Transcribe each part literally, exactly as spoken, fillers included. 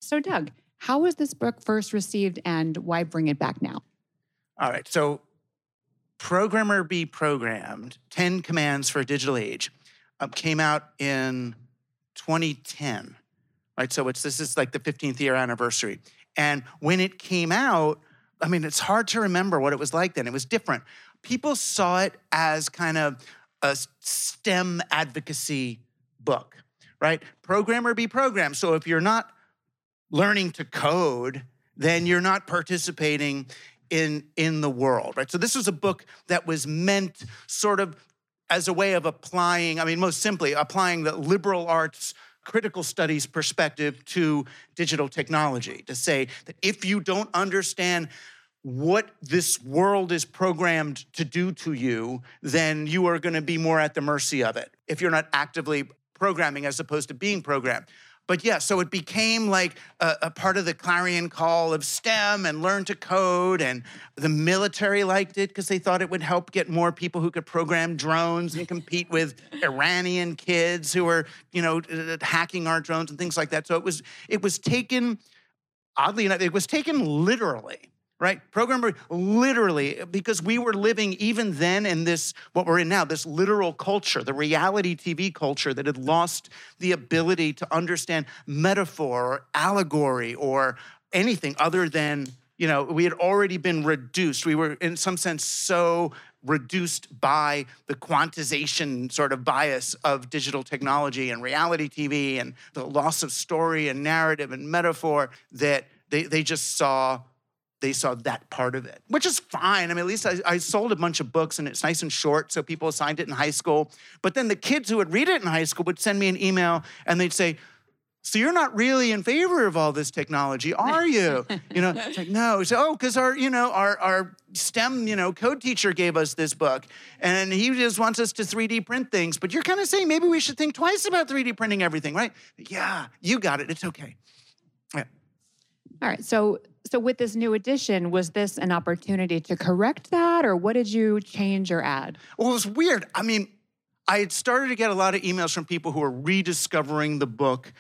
So Doug, how was this book first received and why bring it back now? All right, so Programmer Be Programmed, ten Commands for a Digital Age, uh, came out in twenty ten, right? So it's this is like the fifteenth year anniversary. And when it came out, I mean, it's hard to remember what it was like then. It was different. People saw it as kind of a STEM advocacy book, right? Programmer Be Programmed. So if you're not learning to code, then you're not participating in, in the world, right? So this was a book that was meant sort of as a way of applying, I mean, most simply, applying the liberal arts critical studies perspective to digital technology, to say that if you don't understand what this world is programmed to do to you, then you are going to be more at the mercy of it if you're not actively programming as opposed to being programmed. But yeah, so it became like a, a part of the clarion call of STEM and learn to code, and the military liked it because they thought it would help get more people who could program drones and compete with Iranian kids who were, you know, hacking our drones and things like that. So it was, it was taken, oddly enough, it was taken literally. Right? Programmer, literally, because we were living even then in this, what we're in now, this literal culture, the reality T V culture that had lost the ability to understand metaphor or allegory or anything other than, you know, we had already been reduced. We were, in some sense, so reduced by the quantization sort of bias of digital technology and reality T V and the loss of story and narrative and metaphor that they, they just saw they saw that part of it, which is fine. I mean, at least I, I sold a bunch of books and it's nice and short, so people assigned it in high school. But then the kids who would read it in high school would send me an email and they'd say, so you're not really in favor of all this technology, are you? You know, it's like, no. So, oh, because our, you know, our, our STEM, you know, code teacher gave us this book and he just wants us to three D print things. But you're kind of saying maybe we should think twice about three D printing everything, right? Yeah, you got it. It's okay. Yeah. All right, so so with this new edition, was this an opportunity to correct that, or what did you change or add? Well, it was weird. I mean, I had started to get a lot of emails from people who were rediscovering the book,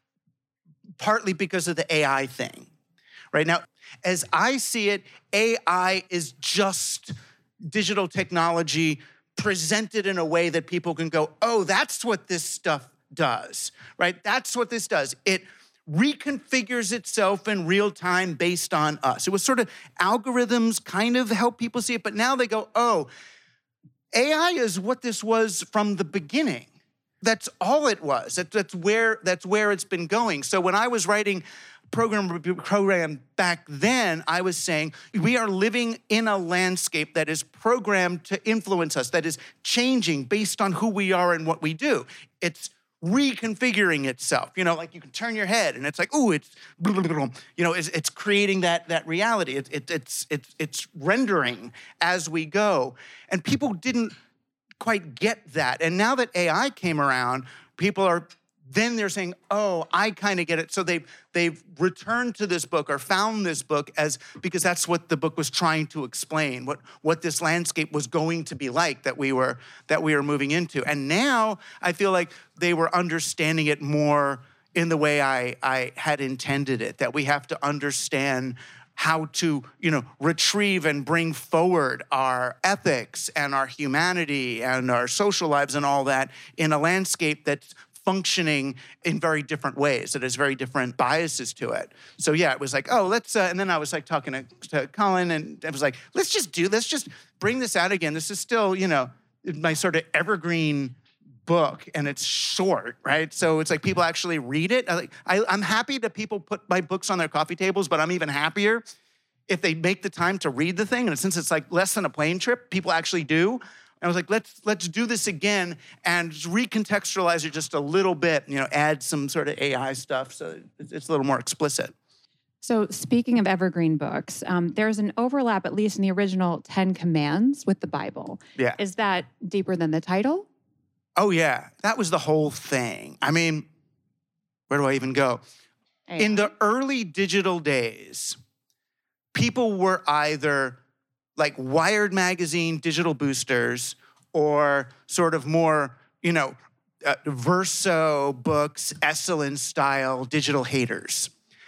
partly because of the A I thing. Right now, as I see it, A I is just digital technology presented in a way that people can go, oh, that's what this stuff does, right? That's what this does. It reconfigures itself in real time based on us. It was sort of algorithms kind of help people see it, but now they go, oh, A I is what this was from the beginning. That's all it was. That, that's where that's where it's been going. So when I was writing program program back then, I was saying we are living in a landscape that is programmed to influence us, that is changing based on who we are and what we do. It's reconfiguring itself, you know, like you can turn your head and it's like, ooh, it's, you know, it's, it's creating that that reality. It, it, it's it's it's rendering as we go, and people didn't quite get that. And now that A I came around, people are then they're saying, oh, I kind of get it. So they've, they've returned to this book or found this book as, because that's what the book was trying to explain, what, what this landscape was going to be like that we were, that we were moving into. And now I feel like they were understanding it more in the way I, I had intended it, that we have to understand how to, you know, retrieve and bring forward our ethics and our humanity and our social lives and all that in a landscape that's functioning in very different ways, that has very different biases to it. So yeah, it was like, oh, let's, uh, and then I was like talking to, to Colin, and I was like, let's just do, let's just bring this out again. This is still, you know, my sort of evergreen book, and it's short, right? So it's like people actually read it. I, like, I, I'm happy that people put my books on their coffee tables, but I'm even happier if they make the time to read the thing. And since it's like less than a plane trip, people actually do. And I was like, let's let's do this again and recontextualize it just a little bit, you know, add some sort of A I stuff so it's a little more explicit. So speaking of evergreen books, um, there's an overlap, at least in the original Ten Commands, with the Bible. Yeah. Is that deeper than the title? Oh, yeah. That was the whole thing. I mean, where do I even go? A I. In the early digital days, people were either like Wired magazine digital boosters or sort of more, you know, uh, Verso books, Esalen style digital haters.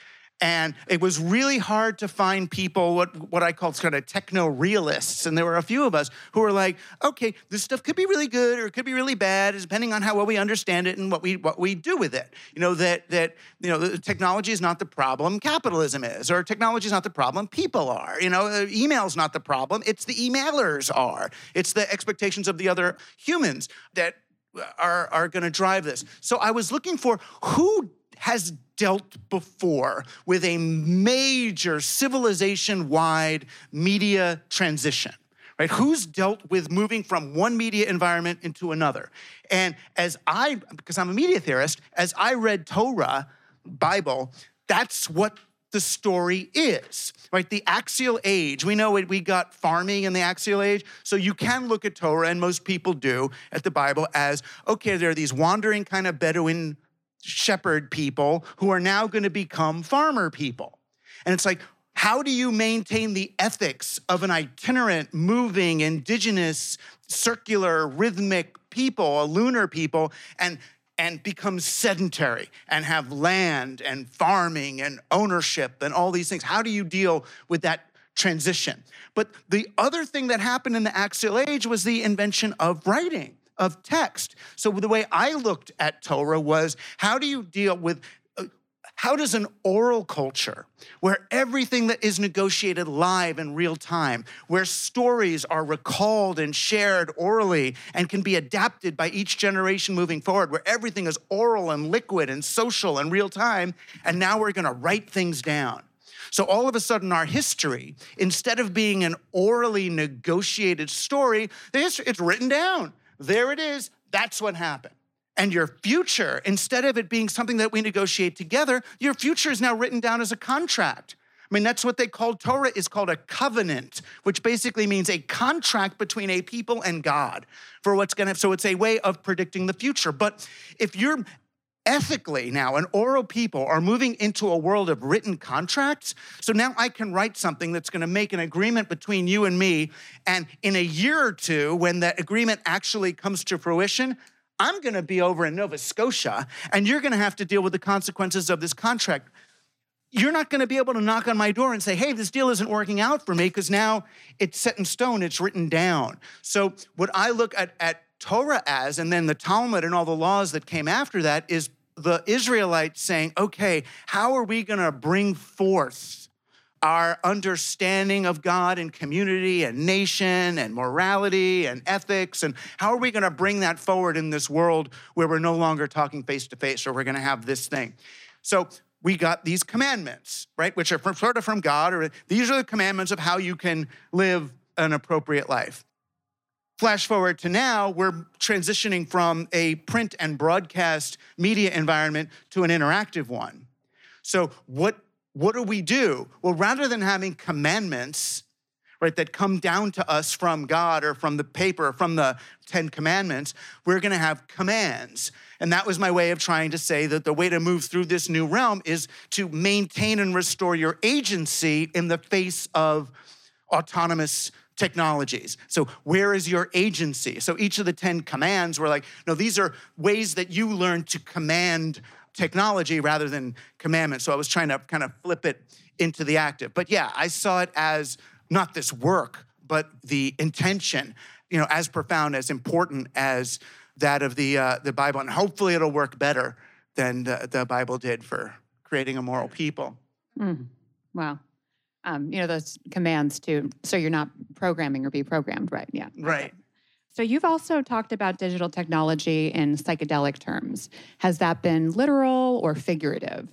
And it was really hard to find people, what, what I call kind of techno-realists. And there were a few of us who were like, okay, this stuff could be really good or it could be really bad, depending on how well we understand it and what we what we do with it. You know, that, that you know, the technology is not the problem, capitalism is. Or technology is not the problem, people are. You know, email's not the problem, it's the emailers are. It's the expectations of the other humans that are, are gonna drive this. So I was looking for who has dealt before with a major civilization-wide media transition, right? Who's dealt with moving from one media environment into another? And as I, because I'm a media theorist, as I read Torah, Bible, that's what the story is, right? The axial age, we know it, we got farming in the axial age, so you can look at Torah, and most people do, at the Bible as, okay, there are these wandering kind of Bedouin shepherd people who are now going to become farmer people. And it's like, how do you maintain the ethics of an itinerant, moving, indigenous, circular, rhythmic people, a lunar people, and, and become sedentary and have land and farming and ownership and all these things? How do you deal with that transition? But the other thing that happened in the axial age was the invention of writing, of text. So the way I looked at Torah was, how do you deal with, uh, how does an oral culture, where everything that is negotiated live in real time, where stories are recalled and shared orally and can be adapted by each generation moving forward, where everything is oral and liquid and social and real time, and now we're gonna write things down. So all of a sudden, our history, instead of being an orally negotiated story, the history, it's written down. There it is, that's what happened. And your future, instead of it being something that we negotiate together, your future is now written down as a contract. I mean, that's what they call Torah, is called a covenant, which basically means a contract between a people and God for what's gonna, so it's a way of predicting the future. But if you're ethically now, an oral people are moving into a world of written contracts. So now I can write something that's gonna make an agreement between you and me. And in a year or two, when that agreement actually comes to fruition, I'm gonna be over in Nova Scotia and you're gonna have to deal with the consequences of this contract. You're not gonna be able to knock on my door and say, hey, this deal isn't working out for me, because now it's set in stone, it's written down. So what I look at, at Torah as, and then the Talmud and all the laws that came after that, is the Israelites saying, okay, how are we gonna bring forth our understanding of God and community and nation and morality and ethics, and how are we gonna bring that forward in this world where we're no longer talking face to face, or we're gonna have this thing? So we got these commandments, right, which are from, sort of from God, or these are the commandments of how you can live an appropriate life. Flash forward to now, we're transitioning from a print and broadcast media environment to an interactive one. So what, what do we do? Well, rather than having commandments, right, that come down to us from God or from the paper, or from the Ten Commandments, we're gonna have commands. And that was my way of trying to say that the way to move through this new realm is to maintain and restore your agency in the face of autonomous technologies. So where is your agency? So each of the Ten Commands were like, no, these are ways that you learn to command technology rather than commandments. So I was trying to kind of flip it into the active. But yeah, I saw it as not this work, but the intention, you know, as profound, as important as that of the uh, the Bible. And hopefully it'll work better than the, the Bible did for creating a moral people. Mm. Wow. Um, you know, those commands too, so you're not programming or be programmed, right? Yeah. Right. Okay. So you've also talked about digital technology in psychedelic terms. Has that been literal or figurative?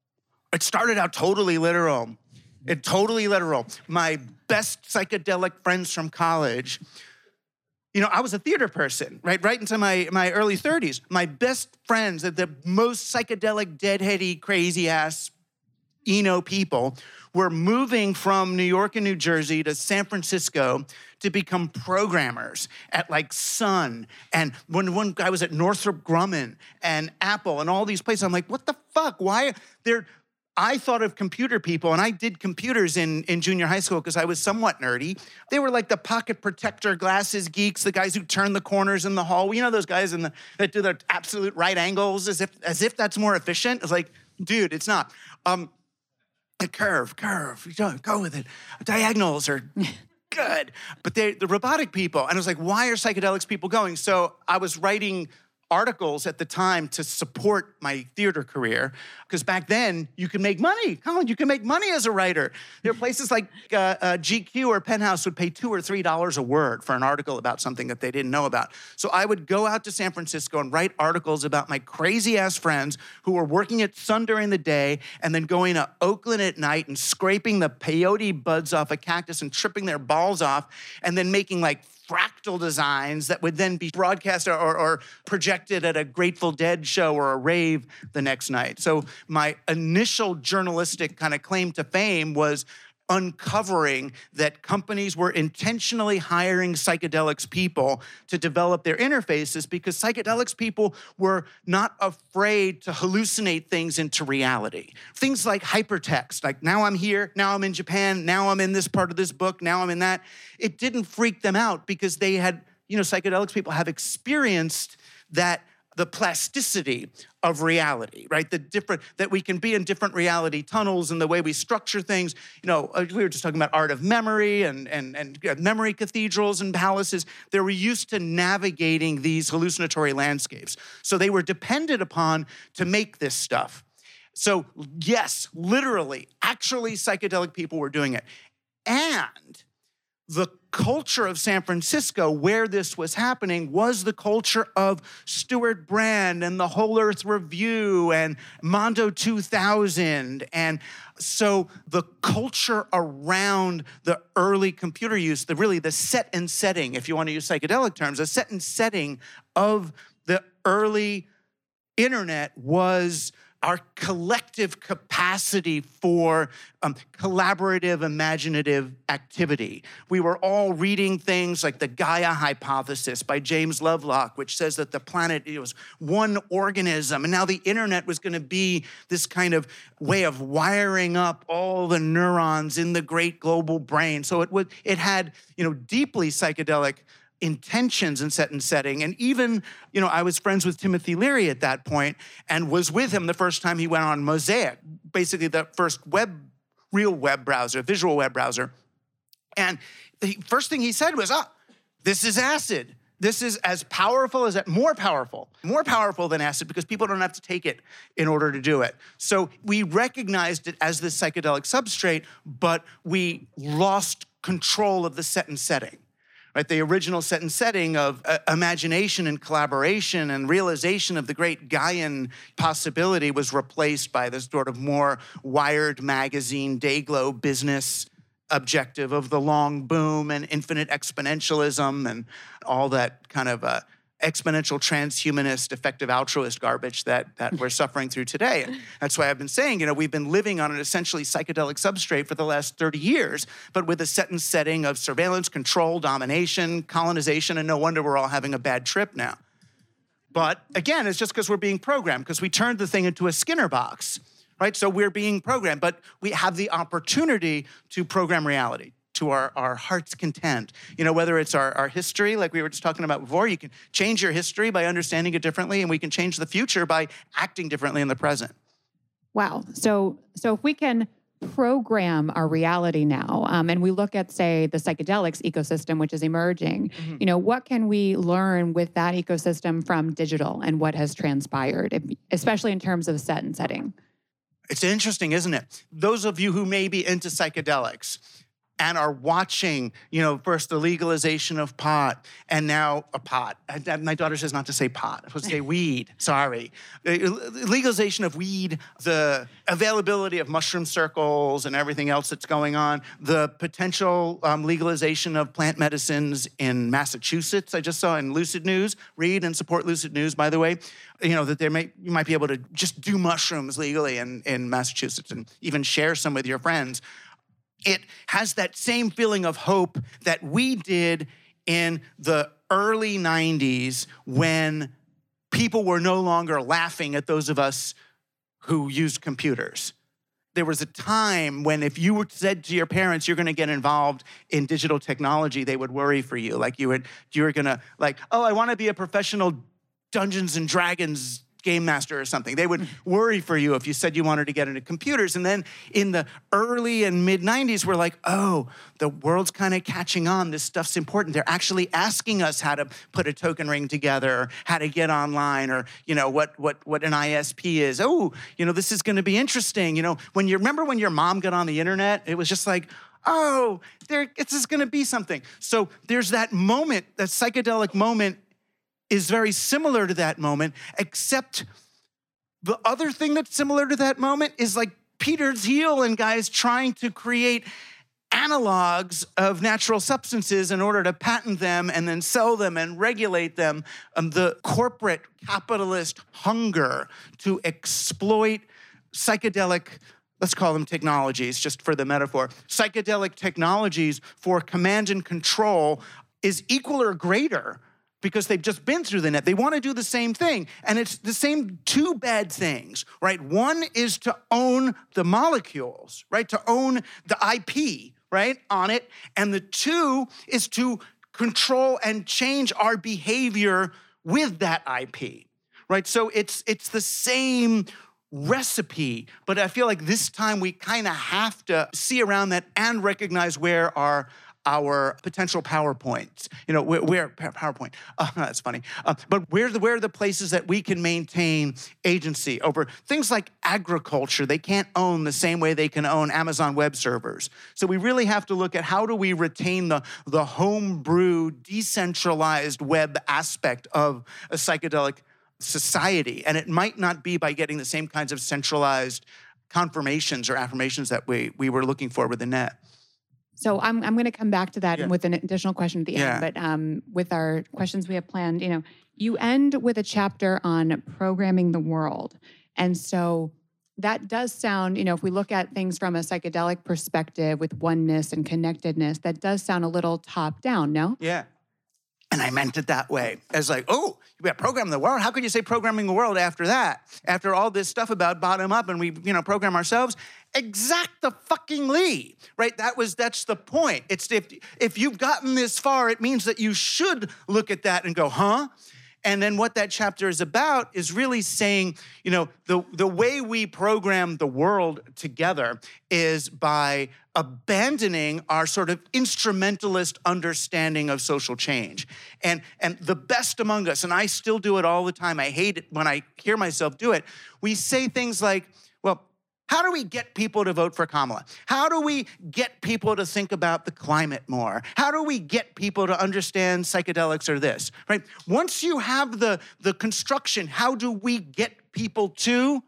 It started out totally literal. It totally literal. My best psychedelic friends from college, you know, I was a theater person, right? Right into my, my early thirties. My best friends, the, the most psychedelic, deadheady, crazy ass Eno people, were moving from New York and New Jersey to San Francisco to become programmers at like Sun. And when one guy was at Northrop Grumman and Apple and all these places, I'm like, what the fuck? Why? They're, I thought of computer people, and I did computers in, in junior high school because I was somewhat nerdy. They were like the pocket protector glasses geeks, the guys who turn the corners in the hall. You know those guys in the, that do their absolute right angles as if, as if that's more efficient? It's like, dude, it's not. Um, A curve, curve, you don't go with it. Diagonals are good. But they, the robotic people, and I was like, why are psychedelics people going? So I was writing articles at the time to support my theater career, because back then you could make money. Colin, you can make money as a writer. There are places like uh, uh, G Q or Penthouse would pay two or three dollars a word for an article about something that they didn't know about. So I would go out to San Francisco and write articles about my crazy ass friends who were working at Sun during the day and then going to Oakland at night and scraping the peyote buds off a cactus and tripping their balls off, and then making like fractal designs that would then be broadcast or, or, or projected at a Grateful Dead show or a rave the next night. So my initial journalistic kind of claim to fame was uncovering that companies were intentionally hiring psychedelics people to develop their interfaces, because psychedelics people were not afraid to hallucinate things into reality. Things like hypertext, like now I'm here, now I'm in Japan, now I'm in this part of this book, now I'm in that. It didn't freak them out because they had, you know, psychedelics people have experienced that the plasticity of reality, right? The different, that we can be in different reality tunnels and the way we structure things. You know, we were just talking about art of memory and, and, and memory cathedrals and palaces. They were used to navigating these hallucinatory landscapes. So they were depended upon to make this stuff. So yes, literally, actually psychedelic people were doing it. And the culture of San Francisco, where this was happening, was the culture of Stuart Brand and the Whole Earth Review and Mondo two thousand. And so the culture around the early computer use, the really the set and setting, if you want to use psychedelic terms, the set and setting of the early internet was our collective capacity for um, collaborative, imaginative activity. We were all reading things like the Gaia hypothesis by James Lovelock, which says that the planet was one organism, and now the internet was going to be this kind of way of wiring up all the neurons in the great global brain. So it would, it had, you know, deeply psychedelic intentions and set and setting. And even, you know, I was friends with Timothy Leary at that point and was with him the first time he went on Mosaic, basically the first web, real web browser, visual web browser. And the first thing he said was, ah, this is acid. This is as powerful as, more powerful, more powerful than acid, because people don't have to take it in order to do it. So we recognized it as this psychedelic substrate, but we lost control of the set and setting. Right, the original set and setting of uh, imagination and collaboration and realization of the great Gaian possibility was replaced by this sort of more Wired magazine, Dayglow business objective of the long boom and infinite exponentialism and all that kind of uh, exponential transhumanist, effective altruist garbage that, that we're suffering through today. And that's why I've been saying, you know, we've been living on an essentially psychedelic substrate for the last thirty years, but with a set and setting of surveillance, control, domination, colonization, and no wonder we're all having a bad trip now. But again, it's just because we're being programmed, because we turned the thing into a Skinner box, right? So we're being programmed, but we have the opportunity to program reality to our, our heart's content. You know, whether it's our, our history, like we were just talking about before, you can change your history by understanding it differently, and we can change the future by acting differently in the present. Wow. So, so if we can program our reality now, um, and we look at, say, the psychedelics ecosystem, which is emerging, mm-hmm. you know, what can we learn with that ecosystem from digital and what has transpired, if, especially in terms of set and setting? It's interesting, isn't it? Those of you who may be into psychedelics and are watching, you know, first the legalization of pot, and now a pot. My daughter says not to say pot, I'm supposed to say weed, sorry. Legalization of weed, the availability of mushroom circles and everything else that's going on, the potential um, legalization of plant medicines in Massachusetts, I just saw in Lucid News. Read and support Lucid News, by the way. You know, that there may, you might be able to just do mushrooms legally in, in Massachusetts and even share some with your friends. It has that same feeling of hope that we did in the early nineties when people were no longer laughing at those of us who used computers. There was a time when if you said to your parents you're going to get involved in digital technology, they would worry for you. Like you would, you were going to like, oh, I want to be a professional Dungeons and Dragons game master or something. They would worry for you if you said you wanted to get into computers. And then in the early and mid nineties, we're like, oh, the world's kind of catching on. This stuff's important. They're actually asking us how to put a token ring together, or how to get online, or, you know, what what what an I S P is. Oh, you know, this is going to be interesting. You know, when you remember when your mom got on the internet, it was just like, oh, there, this is going to be something. So there's that moment, that psychedelic moment is very similar to that moment, except the other thing that's similar to that moment is like Peter Thiel and guys trying to create analogs of natural substances in order to patent them and then sell them and regulate them. Um, the corporate capitalist hunger to exploit psychedelic, let's call them technologies, just for the metaphor, psychedelic technologies for command and control is equal or greater, because they've just been through the net. They want to do the same thing. And it's the same two bad things, right? One is to own the molecules, right? To own the I P, right, on it. And the two is to control and change our behavior with that I P, right? So it's it's the same recipe, but I feel like this time we kind of have to see around that and recognize where our our potential PowerPoints, you know, where, where PowerPoint, uh, that's funny, uh, but where, the, where are the places that we can maintain agency over things like agriculture? They can't own the same way they can own Amazon Web Servers. So we really have to look at how do we retain the, the homebrew, decentralized web aspect of a psychedelic society. And it might not be by getting the same kinds of centralized confirmations or affirmations that we, we were looking for with the net. So I'm I'm going to come back to that Yeah. with an additional question at the Yeah. end. But um, with our questions we have planned, you know, you end with a chapter on programming the world, and so that does sound, you know, if we look at things from a psychedelic perspective with oneness and connectedness, that does sound a little top down. No? Yeah. And I meant it that way. As like, oh, you got programming the world. How could you say programming the world after that? After all this stuff about bottom up and we, you know, program ourselves? Exact-the-fucking-ly, right? That was, that's the point. It's if, if you've gotten this far, it means that you should look at that and go, huh? And then what that chapter is about is really saying, you know, the, the way we program the world together is by abandoning our sort of instrumentalist understanding of social change. And, and the best among us, and I still do it all the time, I hate it when I hear myself do it, we say things like, well, how do we get people to vote for Kamala? How do we get people to think about the climate more? How do we get people to understand psychedelics or this, right? Once you have the, the construction, how do we get people to?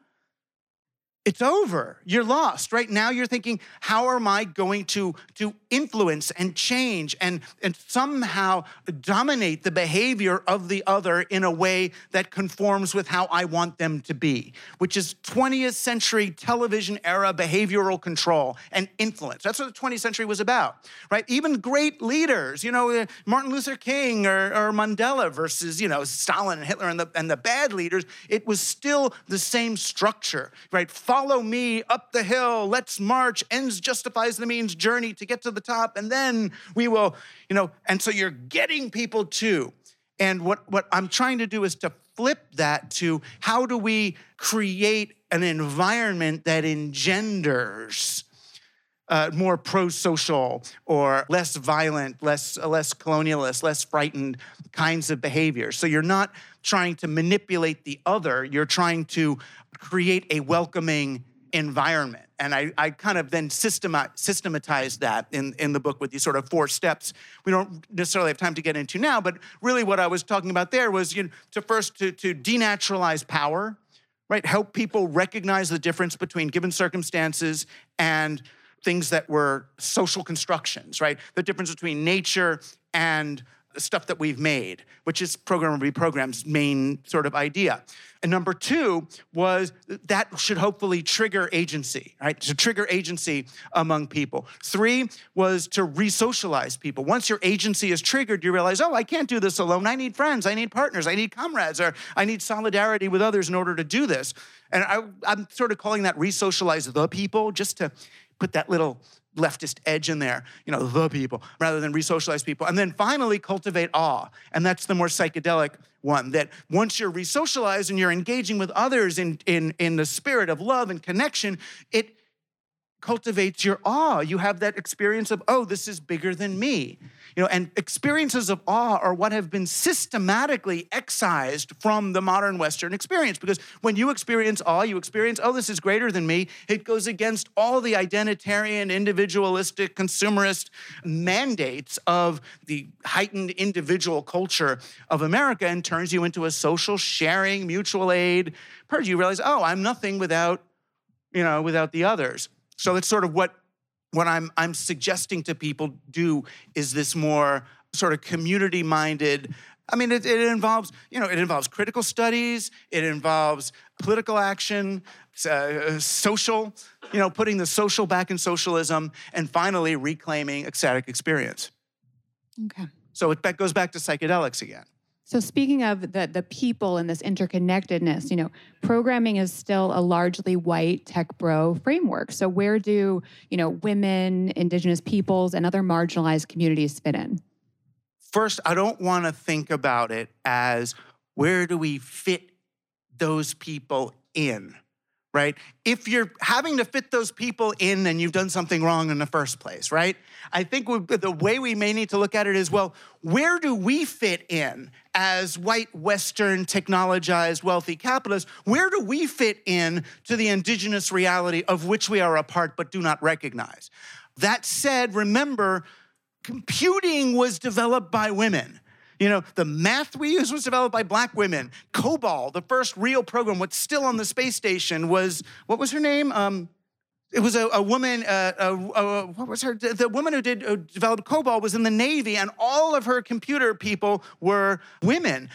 It's over. You're lost. Right now you're thinking, how am I going to, to influence and change and, and somehow dominate the behavior of the other in a way that conforms with how I want them to be, which is twentieth century television era behavioral control and influence. That's what the twentieth century was about, right? Even great leaders, you know, Martin Luther King or, or Mandela versus, you know, Stalin and Hitler and the, and the bad leaders, it was still the same structure, right? Follow me up the hill, let's march, ends justifies the means journey to get to the top, and then we will, you know, and so you're getting people to. And what, what I'm trying to do is to flip that to how do we create an environment that engenders uh, more pro-social or less violent, less, less colonialist, less frightened kinds of behaviors. So you're not trying to manipulate the other, you're trying to create a welcoming environment. And I, I kind of then systemi- systematized that in, in the book with these sort of four steps. We don't necessarily have time to get into now, but really what I was talking about there was, you know, to first to, to denaturalize power, right? Help people recognize the difference between given circumstances and things that were social constructions, right? The difference between nature and stuff that we've made, which is Programmer Be Program's main sort of idea. And number two was that should hopefully trigger agency, right? To trigger agency among people. Three was to re-socialize people. Once your agency is triggered, you realize, oh, I can't do this alone. I need friends, I need partners, I need comrades, or I need solidarity with others in order to do this. And I, I'm sort of calling that re-socialize the people, just to put that little leftist edge in there, you know, the people, rather than re-socialize people. And then finally cultivate awe. And that's the more psychedelic one, that once you're re-socialized and you're engaging with others in, in, in the spirit of love and connection, it cultivates your awe. You have that experience of, oh, this is bigger than me. You know, and experiences of awe are what have been systematically excised from the modern Western experience. Because when you experience awe, you experience, oh, this is greater than me. It goes against all the identitarian, individualistic, consumerist mandates of the heightened individual culture of America and turns you into a social sharing, mutual aid person. You realize, oh, I'm nothing without, you know, without the others. So it's sort of what What I'm, I'm suggesting to people do is this more sort of community-minded. I mean, it, it involves, you know, it involves critical studies, it involves political action, uh, social, you know, putting the social back in socialism, and finally reclaiming ecstatic experience. Okay. So it back, goes back to psychedelics again. So speaking of the, the people and this interconnectedness, you know, programming is still a largely white tech bro framework. So where do, you know, women, indigenous peoples, and other marginalized communities fit in? First, I don't want to think about it as where do we fit those people in, right? If you're having to fit those people in, then you've done something wrong in the first place, right? I think we, the way we may need to look at it is, well, where do we fit in as white, Western, technologized, wealthy capitalists? Where do we fit in to the indigenous reality of which we are a part but do not recognize? That said, remember, computing was developed by women. You know, the math we use was developed by black women. COBOL, the first real program, what's still on the space station was, what was her name? Um, it was a, a woman, uh, a, a, what was her, the, the woman who did uh, developed COBOL was in the Navy, and all of her computer people were women.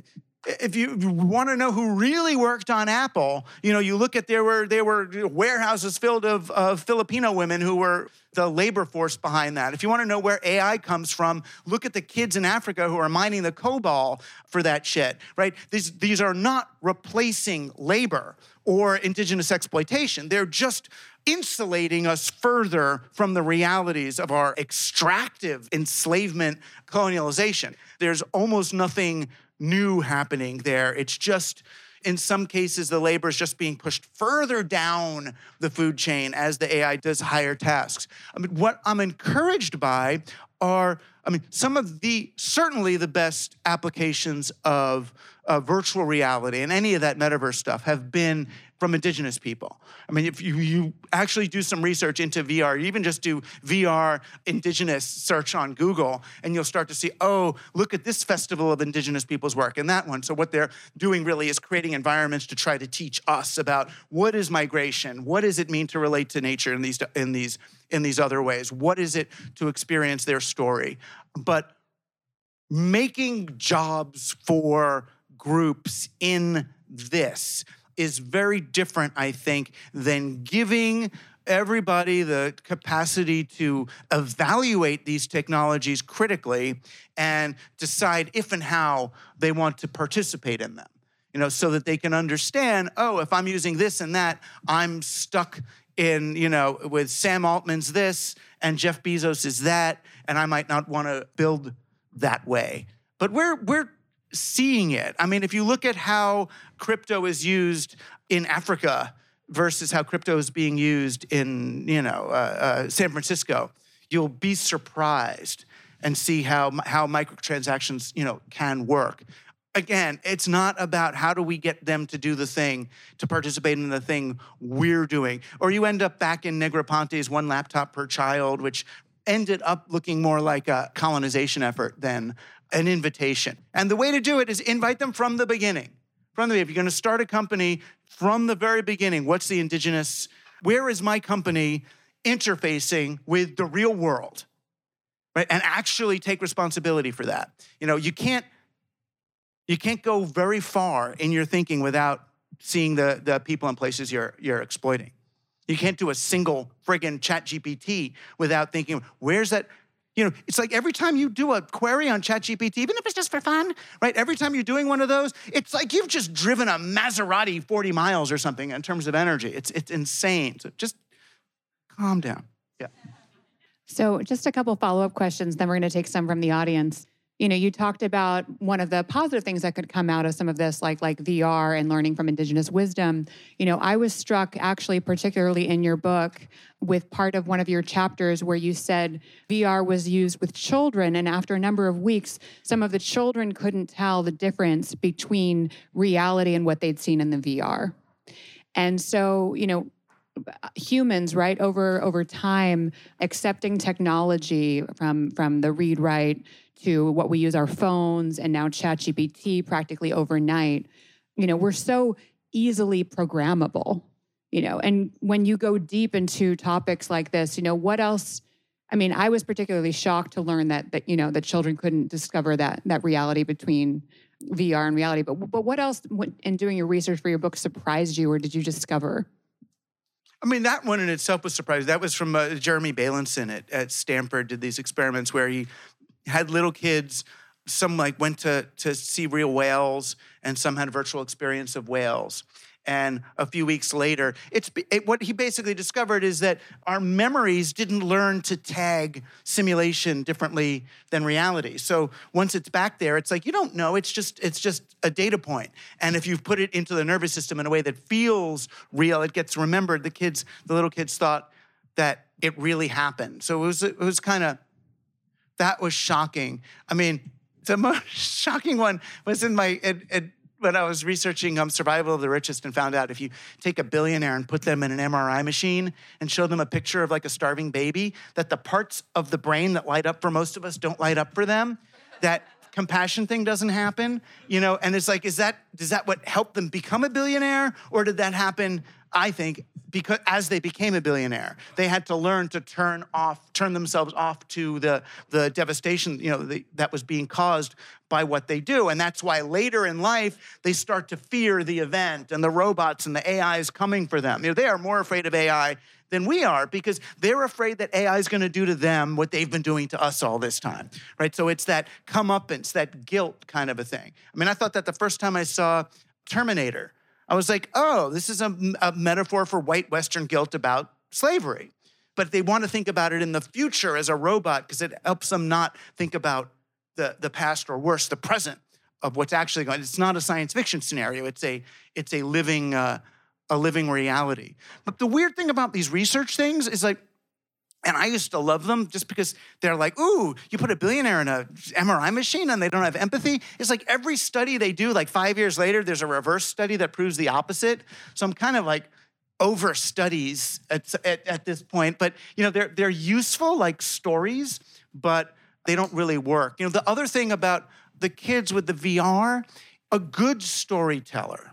If you want to know who really worked on Apple, you know, you look at, there were there were warehouses filled of, of Filipino women who were the labor force behind that. If you want to know where A I comes from, look at the kids in Africa who are mining the COBOL for that shit, right? These, these are not replacing labor or indigenous exploitation. They're just insulating us further from the realities of our extractive enslavement colonialization. There's almost nothing new happening there. It's just, in some cases, the labor is just being pushed further down the food chain as the A I does higher tasks. I mean, what I'm encouraged by are, I mean, some of the, certainly the best applications of uh, virtual reality and any of that metaverse stuff have been from indigenous people. I mean, if you, you actually do some research into V R, you even just do V R indigenous search on Google, and you'll start to see, oh, look at this festival of indigenous people's work and that one. So what they're doing really is creating environments to try to teach us about what is migration, what does it mean to relate to nature in these, in these, in these other ways, what is it to experience their story. But making jobs for groups in this is very different, I think, than giving everybody the capacity to evaluate these technologies critically and decide if and how they want to participate in them. You know, so that they can understand, oh, if I'm using this and that, I'm stuck in, you know, with Sam Altman's this and Jeff Bezos is that, and I might not want to build that way. But we're we're seeing it. I mean, if you look at how crypto is used in Africa versus how crypto is being used in, you know, uh, uh, San Francisco, you'll be surprised and see how how microtransactions, you know, can work. Again, it's not about how do we get them to do the thing, to participate in the thing we're doing. Or you end up back in Negroponte's one laptop per child, which ended up looking more like a colonization effort than an invitation. And the way to do it is invite them from the beginning. From the beginning. If you're going to start a company from the very beginning, what's the indigenous, where is my company interfacing with the real world, right? And actually take responsibility for that. You know, you can't, you can't go very far in your thinking without seeing the, the people and places you're, you're exploiting. You can't do a single friggin' ChatGPT without thinking, where's that? You know, it's like every time you do a query on ChatGPT, even if it's just for fun, right? Every time you're doing one of those, it's like you've just driven a Maserati forty miles or something in terms of energy. It's, it's insane. So just calm down. Yeah. So just a couple follow-up questions, then we're going to take some from the audience. You know, you talked about one of the positive things that could come out of some of this, like like V R and learning from indigenous wisdom. You know, I was struck actually, particularly in your book, with part of one of your chapters where you said V R was used with children, and after a number of weeks, some of the children couldn't tell the difference between reality and what they'd seen in the V R. And so, you know, humans, right, over over time, accepting technology from from the read write to what we use our phones and now ChatGPT practically overnight, you know, we're so easily programmable, you know, and when you go deep into topics like this, you know, what else? I mean, I was particularly shocked to learn that that you know that children couldn't discover that that reality between V R and reality. But but what else in doing your research for your book surprised you, or did you discover? I mean, that one in itself was surprising. That was from uh, Jeremy Bailenson at, at Stanford, did these experiments where he had little kids, some like went to, to see real whales, and some had a virtual experience of whales. And a few weeks later, it's it, what he basically discovered is that our memories didn't learn to tag simulation differently than reality. So once it's back there, it's like, you don't know, it's just it's just a data point. And if you put it into the nervous system in a way that feels real, it gets remembered. The kids, the little kids thought that it really happened. So it was it was kind of, that was shocking. I mean, the most shocking one was in my, it, it, when I was researching um, Survival of the Richest, and found out if you take a billionaire and put them in an M R I machine and show them a picture of like a starving baby, that the parts of the brain that light up for most of us don't light up for them, that compassion thing doesn't happen, you know, and it's like, is that, does that what helped them become a billionaire? Or did that happen, I think, because as they became a billionaire, they had to learn to turn off, turn themselves off to the, the devastation, you know, the, that was being caused by what they do. And that's why later in life, they start to fear the event and the robots and the A I is coming for them. You know, they are more afraid of A I than we are, because they're afraid that A I is going to do to them what they've been doing to us all this time, right? So it's that comeuppance, that guilt kind of a thing. I mean, I thought that the first time I saw Terminator, I was like, oh, this is a, a metaphor for white Western guilt about slavery. But they want to think about it in the future as a robot because it helps them not think about the, the past, or worse, the present of what's actually going on. It's not a science fiction scenario. It's a, it's a living, uh, a living reality. But the weird thing about these research things is like, and I used to love them just because they're like, ooh, you put a billionaire in a M R I machine and they don't have empathy. It's like every study they do, like five years later, there's a reverse study that proves the opposite. So I'm kind of like over studies at, at, at this point. But, you know, they're, they're useful like stories, but they don't really work. You know, the other thing about the kids with the V R, a good storyteller,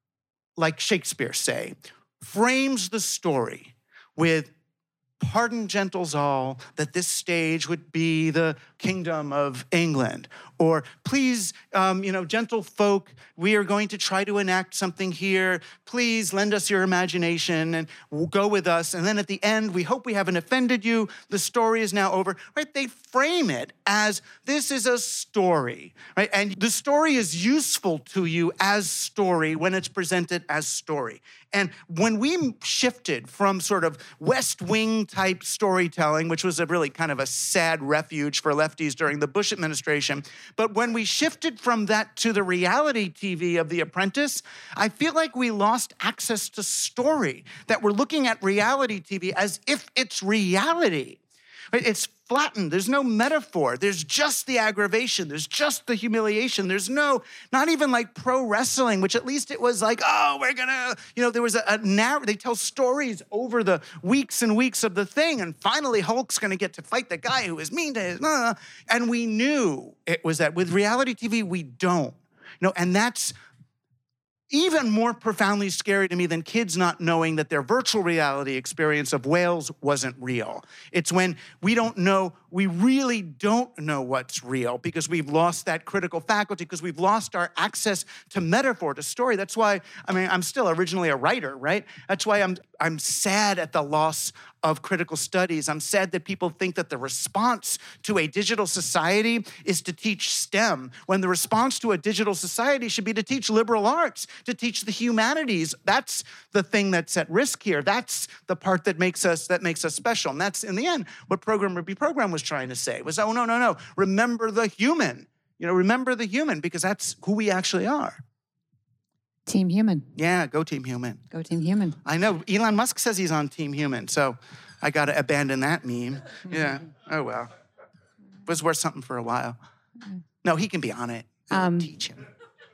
like Shakespeare, say, frames the story with, pardon, gentles all, that this stage would be the kingdom of England. Or please, um, you know, gentle folk, we are going to try to enact something here. Please lend us your imagination and go with us. And then at the end, we hope we haven't offended you. The story is now over, right? They frame it as this is a story, right? And the story is useful to you as story when it's presented as story. And when we shifted from sort of West Wing type storytelling, which was a really kind of a sad refuge for lefties during the Bush administration, but when we shifted from that to the reality T V of The Apprentice, I feel like we lost access to story, that we're looking at reality T V as if it's reality. It's flattened. There's no metaphor. There's just the aggravation. There's just the humiliation. There's no, not even like pro wrestling, which at least it was like, oh, we're gonna, you know, there was a, a narrative. They tell stories over the weeks and weeks of the thing. And finally, Hulk's gonna get to fight the guy who was mean to his, uh, and we knew it was that. With reality T V, we don't. You know, and that's even more profoundly scary to me than kids not knowing that their virtual reality experience of whales wasn't real. It's when we don't know, we really don't know what's real because we've lost that critical faculty, because we've lost our access to metaphor, to story. That's why, I mean, I'm still originally a writer, right? That's why I'm I'm sad at the loss of critical studies. I'm sad that people think that the response to a digital society is to teach STEM, when the response to a digital society should be to teach liberal arts, to teach the humanities. That's the thing that's at risk here. That's the part that makes us that makes us special. And that's, in the end, what Programmer Be Programmed was trying to say, was, oh, no, no, no, remember the human. You know, remember the human, because that's who we actually are. Team Human. Yeah, go Team Human. Go Team Human. I know. Elon Musk says he's on Team Human, so I got to abandon that meme. Yeah. Oh, well. It was worth something for a while. No, he can be on it. Um, teach him.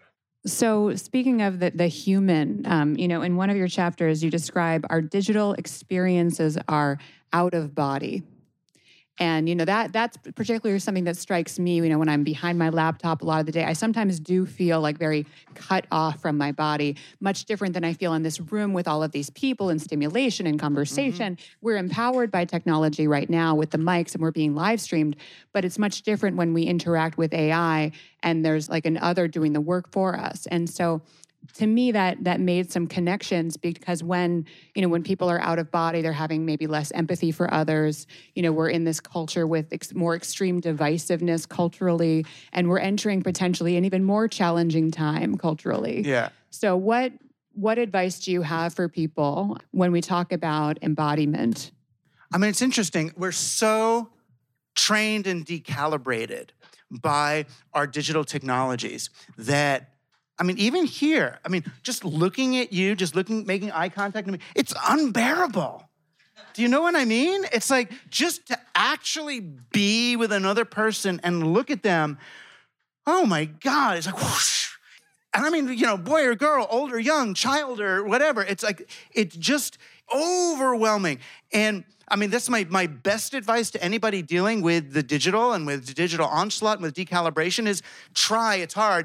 So speaking of the, the human, um, you know, in one of your chapters, you describe our digital experiences are out of body. And, you know, that that's particularly something that strikes me, you know, when I'm behind my laptop a lot of the day. I sometimes do feel like very cut off from my body, much different than I feel in this room with all of these people and stimulation and conversation. Mm-hmm. We're empowered by technology right now with the mics, and we're being live streamed, but it's much different when we interact with A I and there's like an other doing the work for us. And so to me, that that made some connections, because when, you know, when people are out of body, they're having maybe less empathy for others. You know, we're in this culture with ex- more extreme divisiveness culturally, and we're entering potentially an even more challenging time culturally. Yeah. So what what advice do you have for people when we talk about embodiment? I mean, it's interesting. We're so trained and decalibrated by our digital technologies that, I mean, even here, I mean, just looking at you, just looking, making eye contact with me, it's unbearable. Do you know what I mean? It's like, just to actually be with another person and look at them, oh my God, it's like whoosh. And I mean, you know, boy or girl, old or young, child or whatever, it's like, it's just overwhelming. And I mean, that's my, my best advice to anybody dealing with the digital and with the digital onslaught and with decalibration is try, it's hard,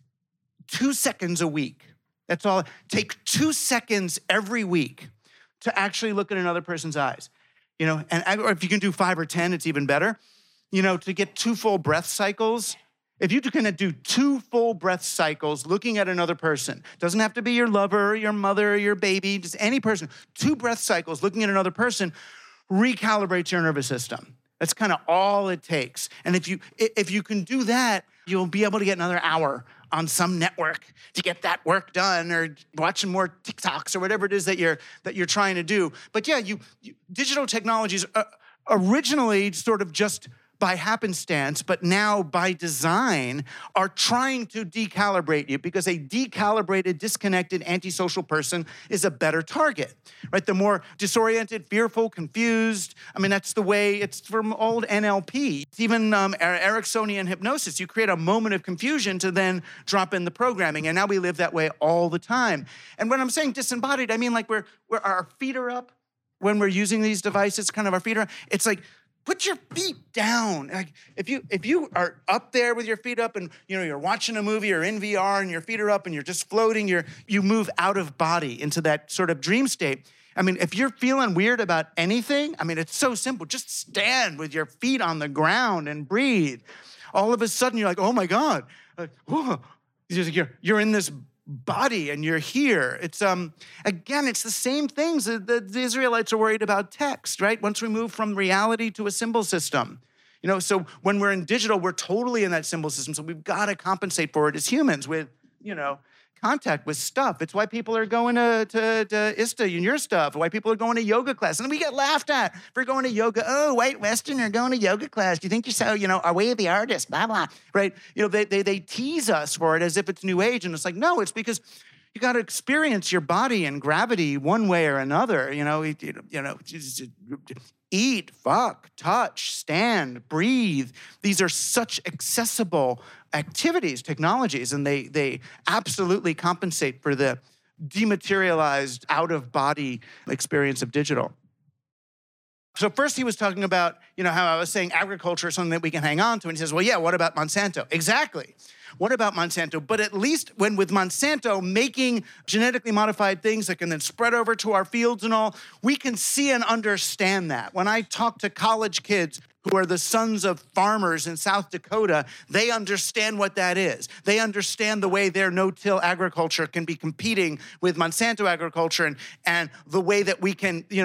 two seconds a week. That's all. Take two seconds every week to actually look at another person's eyes. You know, and or if you can do five or ten, it's even better. You know, to get two full breath cycles. If you can do two full breath cycles looking at another person, doesn't have to be your lover, or your mother, or your baby, just any person. Two breath cycles looking at another person recalibrates your nervous system. That's kind of all it takes. And if you if you can do that, you'll be able to get another hour on some network to get that work done, or watching more TikToks or whatever it is that you're that you're trying to do. But yeah, you, you digital technologies uh, originally sort of just by happenstance, but now by design, are trying to decalibrate you, because a decalibrated, disconnected, antisocial person is a better target, right? The more disoriented, fearful, confused. I mean, that's the way, it's from old N L P. It's even um, Ericksonian hypnosis. You create a moment of confusion to then drop in the programming, and now we live that way all the time. And when I'm saying disembodied, I mean like we're, we're our feet are up when we're using these devices, kind of our feet are up. It's like, put your feet down. Like if you if you are up there with your feet up, and you know you're watching a movie or in V R and your feet are up and you're just floating, you're you move out of body into that sort of dream state. I mean, if you're feeling weird about anything, I mean, it's so simple. Just stand with your feet on the ground and breathe. All of a sudden, you're like, oh my God, like, whoa. You're, you're in this body and you're here. It's, um, again, it's the same things that the, the Israelites are worried about text, right? Once we move from reality to a symbol system. You know, so when we're in digital, we're totally in that symbol system. So we've got to compensate for it as humans with, you know, contact with stuff. It's why people are going to, to, to ISTA and your stuff, why people are going to yoga class. And we get laughed at for going to yoga. Oh, white Westerner going to yoga class. Do you think you're so, you know, are we the artist, blah, blah, right? You know, they, they, they tease us for it as if it's new age. And it's like, no, it's because you got to experience your body and gravity one way or another. You know, you, you know, just, eat, fuck, touch, stand, breathe. These are such accessible activities, technologies, and they they absolutely compensate for the dematerialized, out-of-body experience of digital. So first he was talking about, you know, how I was saying agriculture is something that we can hang on to. And he says, well, yeah, what about Monsanto? Exactly. What about Monsanto? But at least when with Monsanto making genetically modified things that can then spread over to our fields and all, we can see and understand that. When I talk to college kids who are the sons of farmers in South Dakota, they understand what that is. They understand the way their no-till agriculture can be competing with Monsanto agriculture, and, and the way that we can, you know,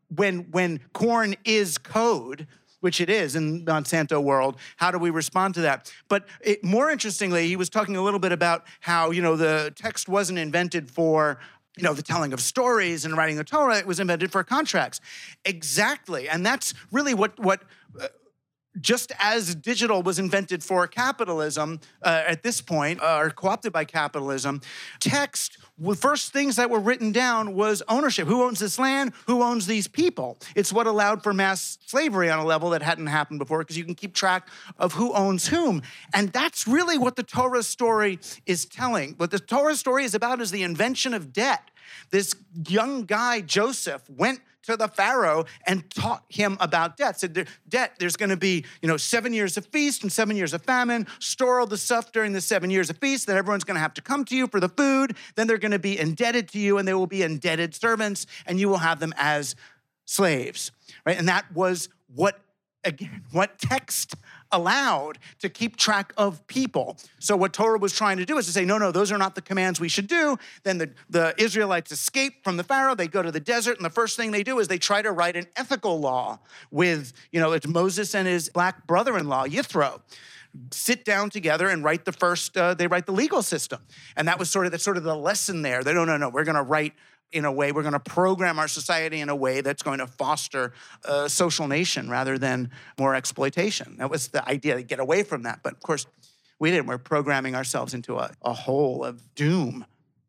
when, when corn is code, which it is in Monsanto world, how do we respond to that? But it, more interestingly, he was talking a little bit about how, you know, the text wasn't invented for, you know, the telling of stories and writing the Torah. It was invented for contracts. Exactly. And that's really what, what uh, just as digital was invented for capitalism uh, at this point, uh, or co-opted by capitalism, text, the first things that were written down was ownership. Who owns this land? Who owns these people? It's what allowed for mass slavery on a level that hadn't happened before, because you can keep track of who owns whom. And that's really what the Torah story is telling. What the Torah story is about is the invention of debt. This young guy, Joseph, went to the Pharaoh and taught him about debt. Said, debt, there's going to be, you know, seven years of feast and seven years of famine. Store all the stuff during the seven years of feast. Then everyone's going to have to come to you for the food. Then they're going to be indebted to you, and they will be indebted servants, and you will have them as slaves, right? And that was what, again, what text allowed to keep track of people. So what Torah was trying to do is to say, no, no, those are not the commands we should do. Then the, the Israelites escape from the Pharaoh. They go to the desert, and the first thing they do is they try to write an ethical law with, you know, it's Moses and his black brother-in-law, Yithro, sit down together and write the first, uh, they write the legal system. And that was sort of, that's sort of the lesson there. They, no, no, no, we're going to write in a way, we're going to program our society in a way that's going to foster a social nation rather than more exploitation. That was the idea, to get away from that. But of course, we didn't. We're programming ourselves into a, a hole of doom.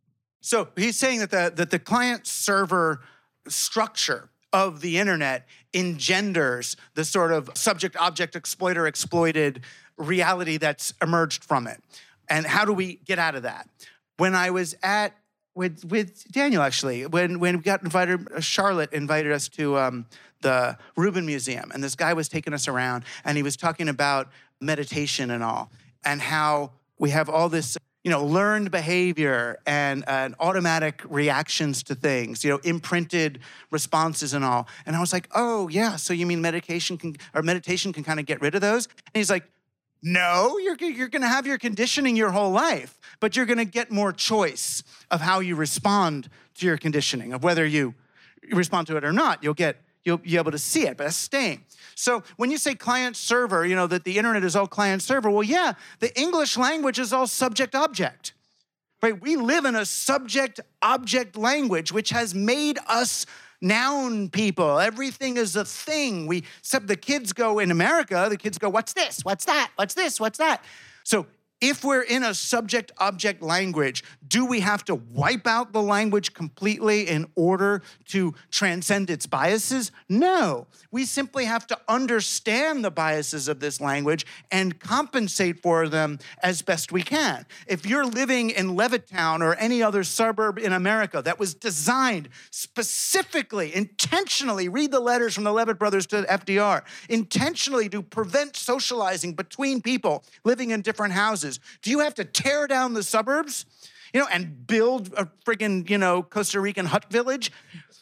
So he's saying that the, that the client-server structure of the internet engenders the sort of subject-object, exploiter-exploited reality that's emerged from it. And how do we get out of that? When I was at With with Daniel, actually, when when we got invited, Charlotte invited us to um, the Rubin Museum, and this guy was taking us around, and he was talking about meditation and all, and how we have all this, you know, learned behavior and, uh, and automatic reactions to things, you know, imprinted responses and all. And I was like, oh yeah, so you mean medication can or meditation can kind of get rid of those? And he's like, no, you're, you're going to have your conditioning your whole life, but you're going to get more choice of how you respond to your conditioning, of whether you respond to it or not. You'll get, you'll be able to see it, but that's staying. So when you say client-server, you know, that the internet is all client-server, well, yeah, the English language is all subject-object, right? We live in a subject-object language, which has made us noun people. Everything is a thing. We, except the kids go in America, the kids go, what's this? What's that? What's this? What's that? So if we're in a subject-object language, do we have to wipe out the language completely in order to transcend its biases? No. We simply have to understand the biases of this language and compensate for them as best we can. If you're living in Levittown or any other suburb in America that was designed specifically, intentionally, read the letters from the Levitt brothers to F D R, intentionally to prevent socializing between people living in different houses, do you have to tear down the suburbs, you know, and build a friggin', you know, Costa Rican hut village?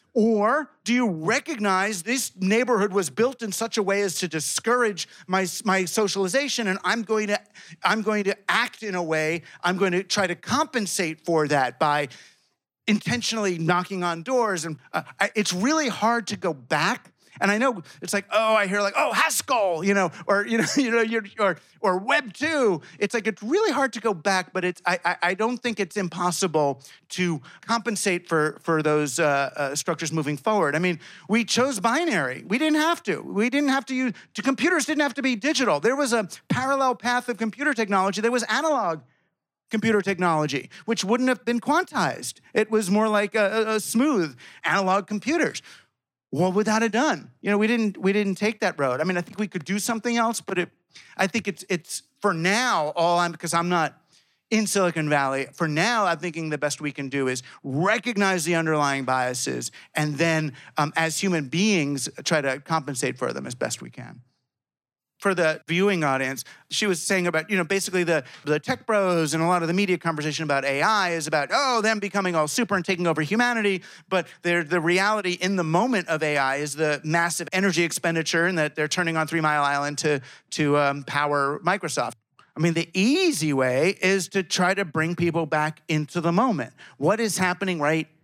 Or do you recognize this neighborhood was built in such a way as to discourage my, my socialization, and I'm going to, I'm going to act in a way, I'm going to try to compensate for that by intentionally knocking on doors. And uh, I, it's really hard to go back. And I know it's like, oh, I hear like, oh, Haskell, you know, or you know, you know, you're, or or Web two. It's like it's really hard to go back, but it's I I, I don't think it's impossible to compensate for for those uh, uh, structures moving forward. I mean, we chose binary. We didn't have to. We didn't have to use. Computers didn't have to be digital. There was a parallel path of computer technology. There was analog computer technology, which wouldn't have been quantized. It was more like a, a smooth analog computers. What would that have done? You know, we didn't we didn't take that road. I mean, I think we could do something else, but it, I think it's it's for now. All I'm because I'm not in Silicon Valley. For now, I'm thinking the best we can do is recognize the underlying biases, and then um, as human beings, try to compensate for them as best we can. For the viewing audience, she was saying about, you know, basically the, the tech bros and a lot of the media conversation about A I is about, oh, them becoming all super and taking over humanity. But the reality in the moment of A I is the massive energy expenditure and that they're turning on Three Mile Island to, to um, power Microsoft. I mean, the easy way is to try to bring people back into the moment. What is happening right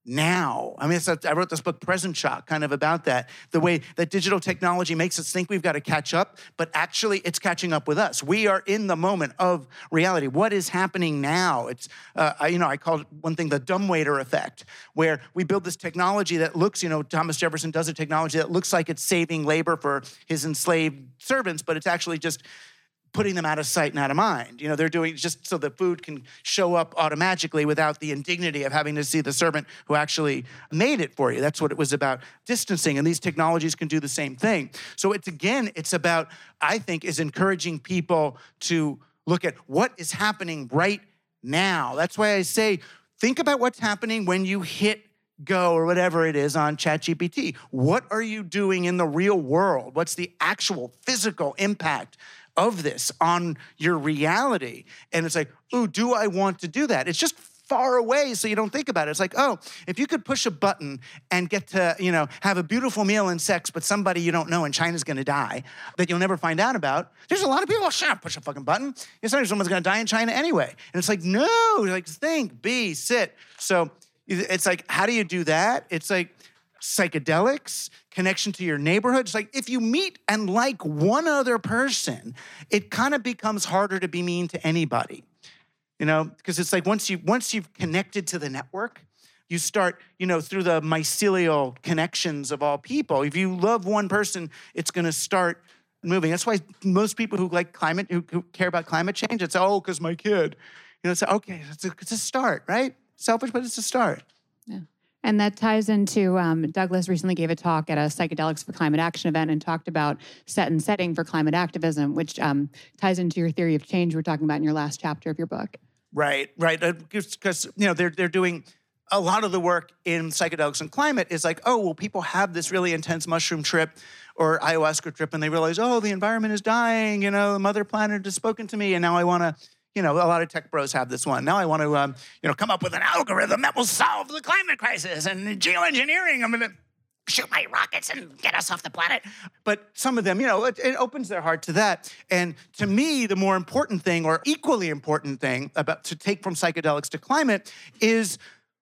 now. I mean, it's a, I wrote this book, Present Shock, kind of about that. The way that digital technology makes us think we've got to catch up, but actually it's catching up with us. We are in the moment of reality. What is happening now? It's, uh, I, you know, I call it one thing the dumbwaiter effect, where we build this technology that looks, you know, Thomas Jefferson does a technology that looks like it's saving labor for his enslaved servants, but it's actually just putting them out of sight and out of mind. You know, they're doing just so the food can show up automatically without the indignity of having to see the servant who actually made it for you. That's what it was about, distancing. And these technologies can do the same thing. So it's, again, it's about, I think, is encouraging people to look at what is happening right now. That's why I say, think about what's happening when you hit go or whatever it is on ChatGPT. What are you doing in the real world? What's the actual physical impact of this on your reality? And it's like, ooh, do I want to do that? It's just far away, so you don't think about it. It's like, oh, if you could push a button and get to, you know, have a beautiful meal and sex, but somebody you don't know in China's gonna die that you'll never find out about. There's a lot of people, oh, shut up, push a fucking button. You know, someone's gonna die in China anyway. And it's like, no, like think, be, sit. So it's like, how do you do that? It's like, psychedelics, connection to your neighborhood. It's like if you meet and like one other person, it kind of becomes harder to be mean to anybody, you know, because it's like once you once you've connected to the network, you start, you know, through the mycelial connections of all people. If you love one person, it's going to start moving. That's why most people who like climate, who, who care about climate change, it's oh, because my kid, you know, it's okay, it's a, it's a start, right? Selfish, but it's a start. Yeah. And that ties into, um, Douglas recently gave a talk at a Psychedelics for Climate Action event and talked about set and setting for climate activism, which um, ties into your theory of change we're talking about in your last chapter of your book. Right, right. Because, you know, they're, they're doing a lot of the work in psychedelics and climate is like, oh, well, people have this really intense mushroom trip or ayahuasca trip and they realize, oh, the environment is dying, you know, Mother Planet has spoken to me and now I want to, you know, a lot of tech bros have this one. Now I want to, um, you know, come up with an algorithm that will solve the climate crisis and geoengineering. I'm going to shoot my rockets and get us off the planet. But some of them, you know, it, it opens their heart to that. And to me, the more important thing or equally important thing about to take from psychedelics to climate is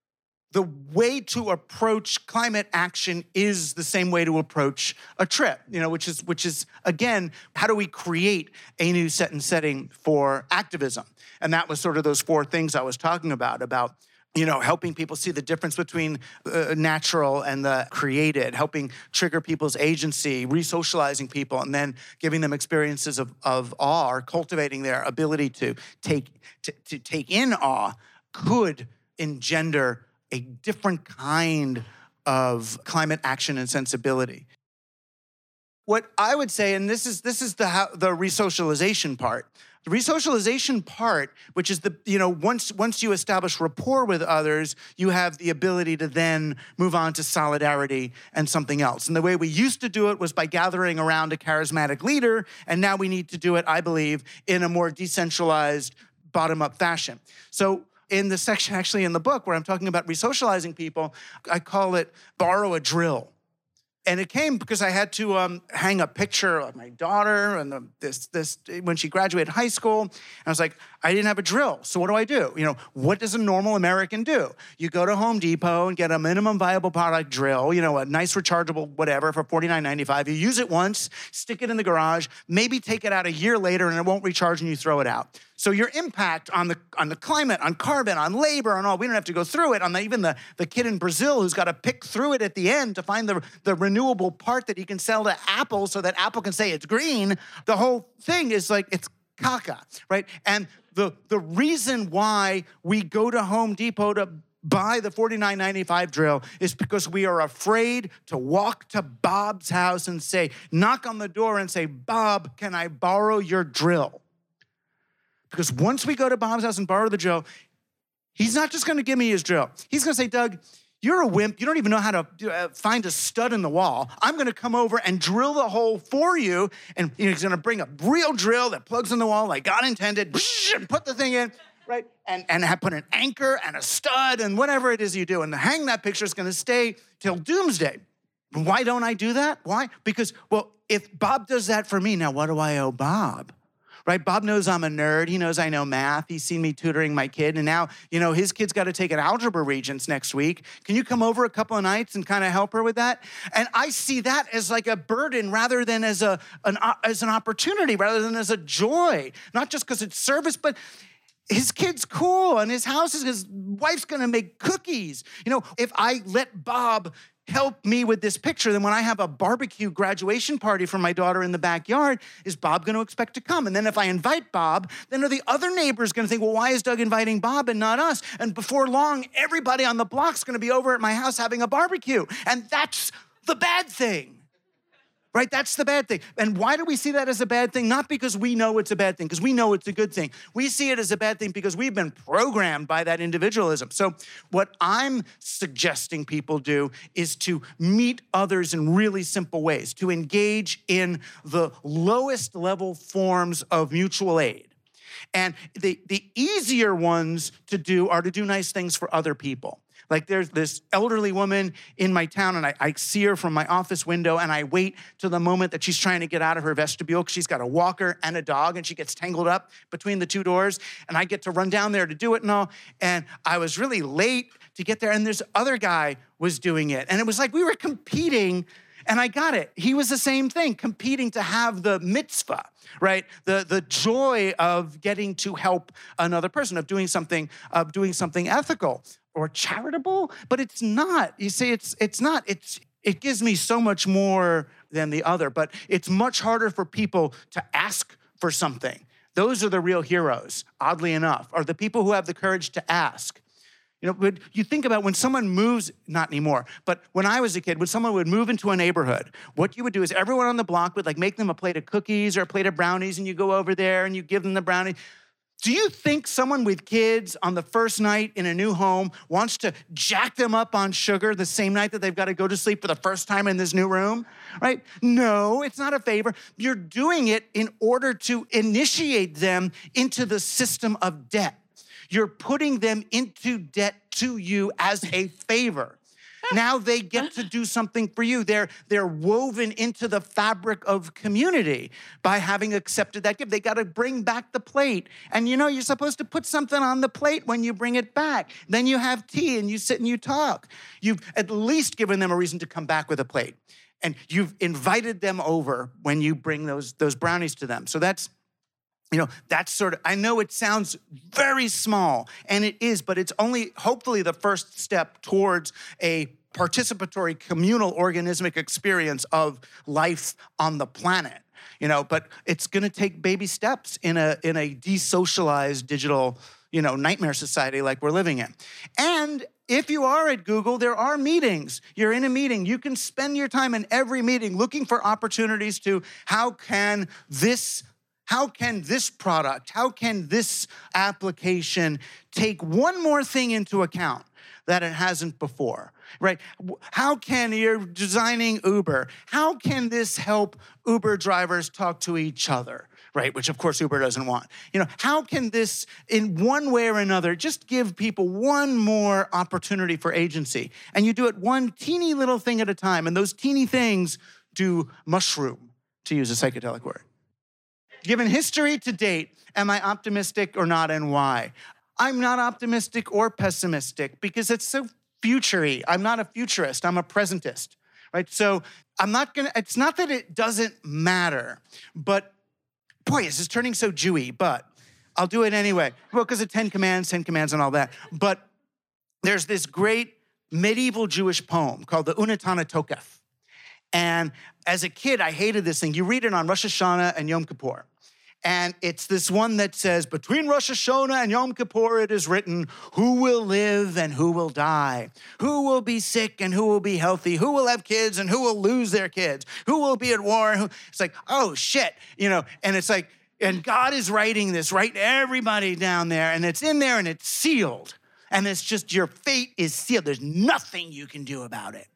the way to approach climate action is the same way to approach a trip, you know, which is, which is again, how do we create a new set and setting for activism? And that was sort of those four things I was talking about, about, you know, helping people see the difference between uh, natural and the created, helping trigger people's agency, re-socializing people, and then giving them experiences of, of awe or cultivating their ability to take, to, to take in awe could engender a different kind of climate action and sensibility. What I would say, and this is this is the how, the resocialization part. The resocialization part, which is the, you know, once once you establish rapport with others, you have the ability to then move on to solidarity and something else. And the way we used to do it was by gathering around a charismatic leader, and now we need to do it, I believe, in a more decentralized, bottom-up fashion. So in the section actually in the book where I'm talking about resocializing people, I call it borrow a drill. And it came because I had to um, hang a picture of my daughter and the, this, this when she graduated high school. And I was like, I didn't have a drill. So what do I do? You know, what does a normal American do? You go to Home Depot and get a minimum viable product drill, you know, a nice rechargeable whatever for forty-nine ninety-five. You use it once, stick it in the garage, maybe take it out a year later and it won't recharge and you throw it out. So your impact on the on the climate, on carbon, on labor, on all, we don't have to go through it. On the, even the, the kid in Brazil who's got to pick through it at the end to find the, the renewable part that he can sell to Apple so that Apple can say it's green. The whole thing is like, it's caca, right? And the, the reason why we go to Home Depot to buy the forty-nine ninety-five drill is because we are afraid to walk to Bob's house and say, knock on the door and say, Bob, can I borrow your drill? Because once we go to Bob's house and borrow the drill, he's not just gonna give me his drill. He's gonna say, Doug, you're a wimp. You don't even know how to uh, find a stud in the wall. I'm gonna come over and drill the hole for you. And you know, he's gonna bring a real drill that plugs in the wall like God intended, and put the thing in, right? And, and have put an anchor and a stud and whatever it is you do. And hang that picture is gonna stay till doomsday. Why don't I do that? Why? Because, well, if Bob does that for me, now what do I owe Bob? right? Bob knows I'm a nerd. He knows I know math. He's seen me tutoring my kid. And now, you know, his kid's got to take an algebra regents next week. Can you come over a couple of nights and kind of help her with that? And I see that as like a burden rather than as a an, as an opportunity, rather than as a joy. Not just because it's service, but his kid's cool and his house is, his wife's gonna make cookies. You know, if I let Bob help me with this picture, then when I have a barbecue graduation party for my daughter in the backyard, is Bob gonna expect to come? And then if I invite Bob, then are the other neighbors gonna think, well, why is Doug inviting Bob and not us? And before long, everybody on the block's gonna be over at my house having a barbecue. And that's the bad thing. Right? That's the bad thing. And why do we see that as a bad thing? Not because we know it's a bad thing, because we know it's a good thing. We see it as a bad thing because we've been programmed by that individualism. So what I'm suggesting people do is to meet others in really simple ways, to engage in the lowest level forms of mutual aid. And the, the easier ones to do are to do nice things for other people. Like there's this elderly woman in my town, and I, I see her from my office window, and I wait to the moment that she's trying to get out of her vestibule because she's got a walker and a dog, and she gets tangled up between the two doors, and I get to run down there to do it and all. And I was really late to get there, and this other guy was doing it. And it was like we were competing, and I got it. He was the same thing, competing to have the mitzvah, right? The, the joy of getting to help another person, of doing something, of doing something ethical or charitable, but it's not. You see, it's it's not. It's it gives me so much more than the other, but it's much harder for people to ask for something. Those are the real heroes, oddly enough, are the people who have the courage to ask. You know, when you think about when someone moves, not anymore, but when I was a kid, when someone would move into a neighborhood, what you would do is everyone on the block would like make them a plate of cookies or a plate of brownies, and you go over there and you give them the brownie. Do you think someone with kids on the first night in a new home wants to jack them up on sugar the same night that they've got to go to sleep for the first time in this new room, right? No, it's not a favor. You're doing it in order to initiate them into the system of debt. You're putting them into debt to you as a favor. Now they get to do something for you. They're, they're woven into the fabric of community by having accepted that gift. They got to bring back the plate. And you know, you're supposed to put something on the plate when you bring it back. Then you have tea and you sit and you talk. You've at least given them a reason to come back with a plate. And you've invited them over when you bring those, those brownies to them. So that's, you know, that's sort of, I know it sounds very small, and it is, but it's only hopefully the first step towards a participatory, communal, organismic experience of life on the planet. You know, but it's going to take baby steps in a in a desocialized digital, you know, nightmare society like we're living in. And if you are at Google, there are meetings. You're in a meeting. You can spend your time in every meeting looking for opportunities to how can this How can this product, how can this application take one more thing into account that it hasn't before, right? How can, you're designing Uber, how can this help Uber drivers talk to each other, right? Which of course Uber doesn't want. You know, how can this in one way or another just give people one more opportunity for agency? And you do it one teeny little thing at a time, and those teeny things do mushroom, to use a psychedelic word. Given history to date, am I optimistic or not, and why? I'm not optimistic or pessimistic because it's so future-y. I'm not a futurist, I'm a presentist, right? So I'm not gonna, it's not that it doesn't matter, but boy, this is turning so Jewy, but I'll do it anyway. Well, because of Ten Commands, Ten Commands and all that. But there's this great medieval Jewish poem called the Unetane Tokef. And as a kid, I hated this thing. You read it on Rosh Hashanah and Yom Kippur. And it's this one that says, between Rosh Hashanah and Yom Kippur, it is written, who will live and who will die? Who will be sick and who will be healthy? Who will have kids and who will lose their kids? Who will be at war? Who... It's like, oh, shit. You know, and it's like, and God is writing this, writing everybody down there, and it's in there and it's sealed. And it's just, your fate is sealed. There's nothing you can do about it.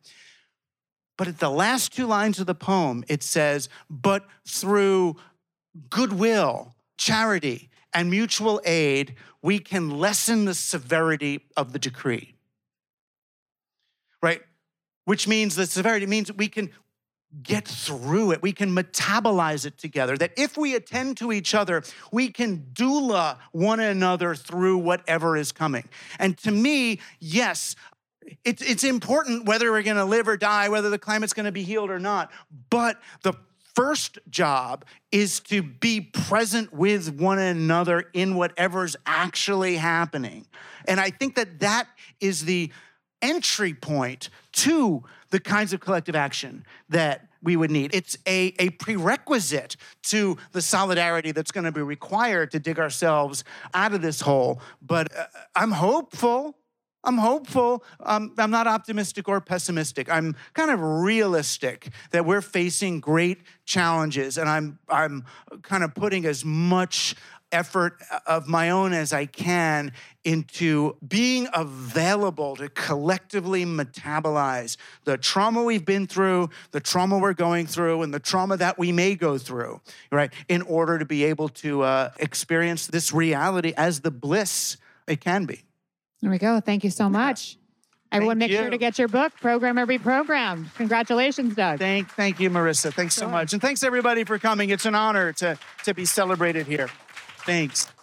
But at the last two lines of the poem, it says, but through goodwill, charity, and mutual aid, we can lessen the severity of the decree. Right? Which means the severity means we can, get through it. We can metabolize it together. That if we attend to each other, we can doula one another through whatever is coming. And to me, yes, it's, it's important whether we're going to live or die, whether the climate's going to be healed or not. But the first job is to be present with one another in whatever's actually happening. And I think that that is the entry point to the kinds of collective action that we would need. It's a, a prerequisite to the solidarity that's going to be required to dig ourselves out of this hole. But uh, I'm hopeful. I'm hopeful. Um, I'm not optimistic or pessimistic. I'm kind of realistic that we're facing great challenges, and I'm I'm kind of putting as much effort of my own as I can into being available to collectively metabolize the trauma we've been through, the trauma we're going through, and the trauma that we may go through, right, in order to be able to uh, experience this reality as the bliss it can be. There we go. Thank you so much. Everyone, make you. sure to get your book, Program or Be Programmed. Congratulations, Doug. Thank, thank you, Marissa. Thanks so Sure. much. And thanks, everybody, for coming. It's an honor to, to be celebrated here. Thanks.